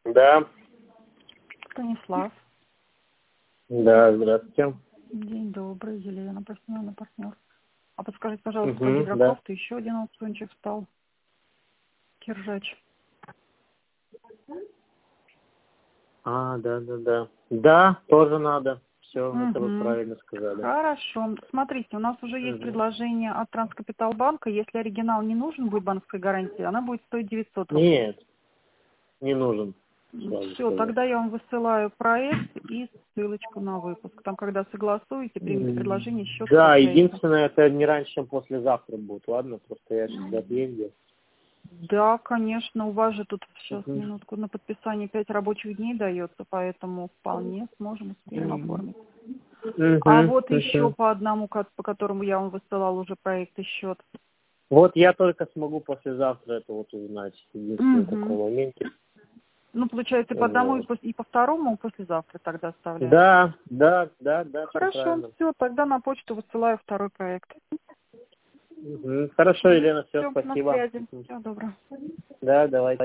Да, Станислав. да, здравствуйте. День добрый, Елена, партнер. А подскажите, пожалуйста, по Да. гидрокофту еще один аукциончик стал. Киржач. Да. Да, тоже надо. Все, это вы Угу. правильно сказали. Хорошо. Смотрите, у нас уже есть предложение от Транскапиталбанка. Если оригинал не нужен будет банковской гарантии, она будет стоить 900 рублей. Нет, не нужен. Сразу Все, сказать. тогда я вам высылаю проект и ссылочку на выпуск. Там, когда согласуете, примите предложение, счет Да, скачаете. единственное, это не раньше, чем послезавтра будет. Ладно, просто я сейчас отъездил. Да, конечно, у вас же тут сейчас Мгм. минутку на подписание 5 рабочих дней дается, поэтому вполне успеем оформить. А вот еще Мгм. по одному, по которому я вам высылал уже проект и счет. Вот я только смогу послезавтра это вот узнать. Единственный такой Угу. момент. Ну, получается, и по одному, Вот. и по второму послезавтра тогда оставляем. Да, все Хорошо, правильно. все, тогда на почту высылаю второй проект. Хорошо, Елена, все, Все, на спасибо. связи. Всего доброго. Да, давай.